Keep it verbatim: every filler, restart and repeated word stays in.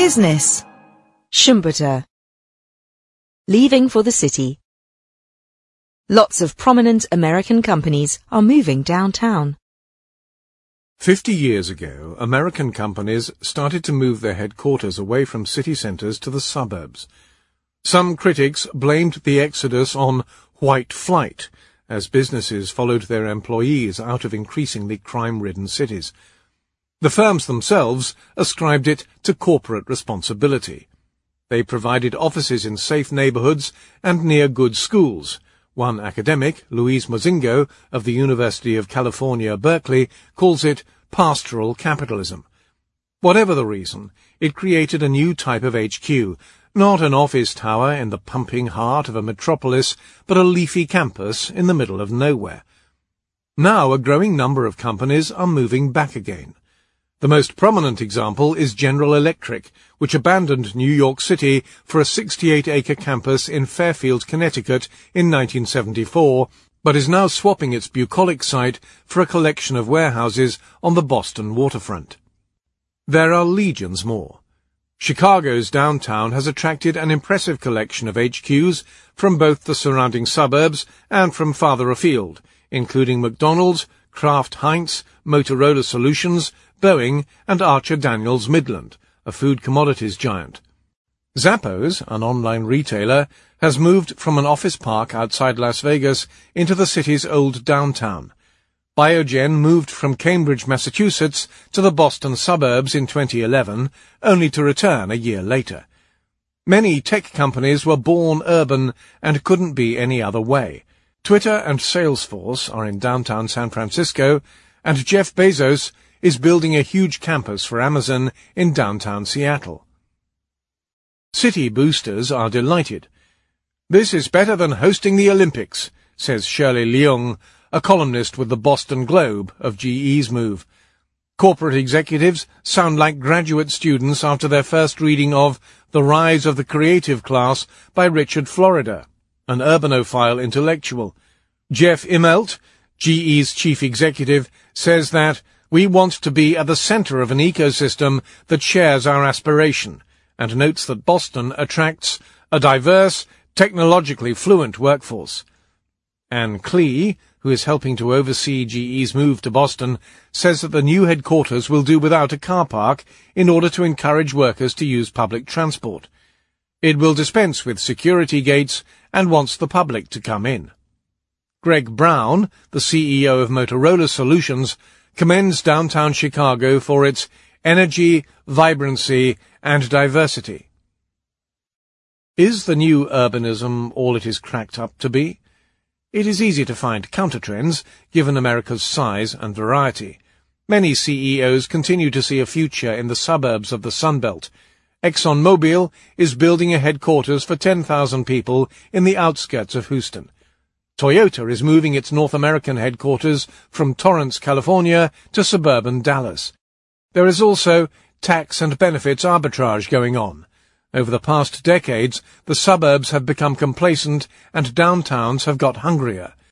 Business. Schumpeter. Leaving for the city. Lots of prominent American companies are moving downtown. Fifty years ago, American companies started to move their headquarters away from city centres to the suburbs. Some critics blamed the exodus on white flight, as businesses followed their employees out of increasingly crime-ridden cities. The firms themselves ascribed it to corporate responsibility. They provided offices in safe neighbourhoods and near good schools. One academic, Luis Mozingo, of the University of California, Berkeley, calls it pastoral capitalism. Whatever the reason, it created a new type of H Q, not an office tower in the pumping heart of a metropolis, but a leafy campus in the middle of nowhere. Now a growing number of companies are moving back again. The most prominent example is General Electric, which abandoned New York City for a sixty-eight acre campus in Fairfield, Connecticut in nineteen seventy-four, but is now swapping its bucolic site for a collection of warehouses on the Boston waterfront. There are legions more. Chicago's downtown has attracted an impressive collection of H Qs from both the surrounding suburbs and from farther afield, including McDonald's, Kraft Heinz, Motorola Solutions, Boeing, and Archer Daniels Midland, a food commodities giant. Zappos, an online retailer, has moved from an office park outside Las Vegas into the city's old downtown. Biogen moved from Cambridge, Massachusetts, to the Boston suburbs in twenty eleven, only to return a year later. Many tech companies were born urban and couldn't be any other way. Twitter and Salesforce are in downtown San Francisco, and Jeff Bezos is building a huge campus for Amazon in downtown Seattle. City boosters are delighted. "This is better than hosting the Olympics," says Shirley Leung, a columnist with the Boston Globe of G E's move. Corporate executives sound like graduate students after their first reading of The Rise of the Creative Class by Richard Florida, an urbanophile intellectual. Jeff Immelt, G E's chief executive, says that we want to be at the center of an ecosystem that shares our aspiration, and notes that Boston attracts a diverse, technologically fluent workforce. Anne Klee, who is helping to oversee G E's move to Boston, says that the new headquarters will do without a car park in order to encourage workers to use public transport. It will dispense with security gates and wants the public to come in. Greg Brown, the C E O of Motorola Solutions, commends downtown Chicago for its energy, vibrancy, and diversity. Is the new urbanism all it is cracked up to be? It is easy to find countertrends, given America's size and variety. Many C E Os continue to see a future in the suburbs of the Sun Belt. ExxonMobil is building a headquarters for ten thousand people in the outskirts of Houston. Toyota is moving its North American headquarters from Torrance, California, to suburban Dallas. There is also tax and benefits arbitrage going on. Over the past decades, the suburbs have become complacent and downtowns have got hungrier.